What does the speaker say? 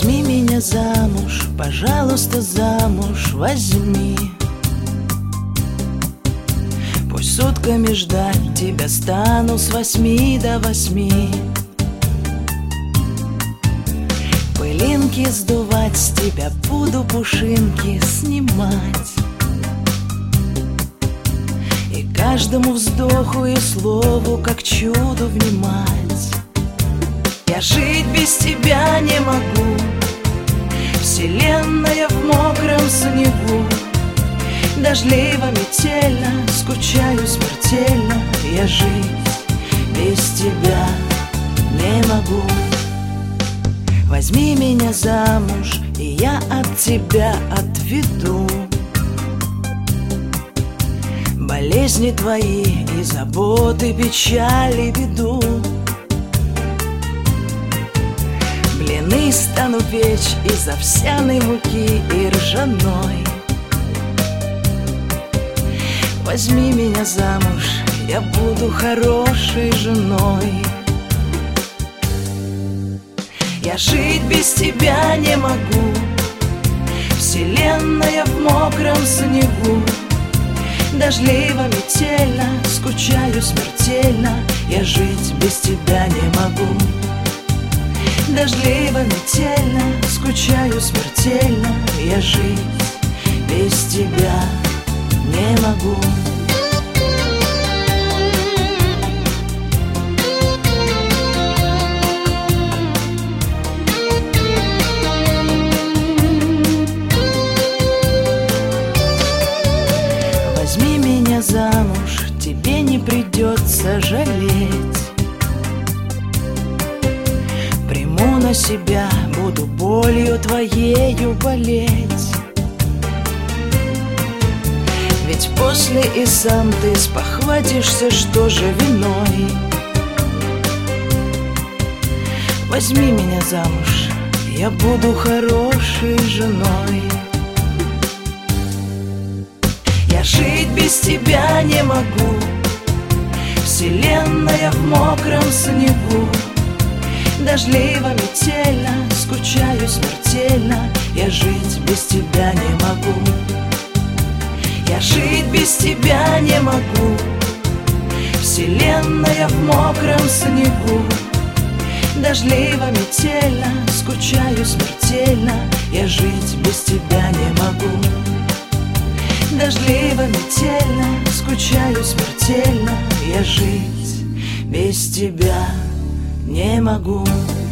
Возьми меня замуж, пожалуйста, замуж возьми. Пусть сутками ждать тебя стану с 8 до 8. Пылинки сдувать, с тебя буду пушинки снимать. И каждому вздоху и слову как чуду внимать. Я жить без тебя не могу, вселенная в мокром снегу. Дождливо, метельно, скучаю смертельно. Я жить без тебя не могу. Возьми меня замуж, и я от тебя отведу болезни твои и заботы, печали, беду. Блины стану печь из овсяной муки и ржаной. Возьми меня замуж, я буду хорошей женой. Я жить без тебя не могу, вселенная в мокром снегу. Дождливо, метельно, скучаю смертельно. Я жить без тебя не могу. Дождливо, метельно, скучаю смертельно. Я жить без тебя не могу. Возьми меня замуж, тебе не придется жалеть. Приму на себя, буду болью твоею болеть. Ведь после и сам ты спохватишься, что же виной. Возьми меня замуж, я буду хорошей женой. Я жить без тебя не могу, вселенная в мокром снегу. Дождливо, метельно, скучаю смертельно. Я жить без тебя не могу. Я жить без тебя не могу, вселенная в мокром снегу. Дождливо, метельно, скучаю смертельно. Я жить без тебя не могу. Дождливо, метельно, скучаю смертельно. Я жить без тебя не могу.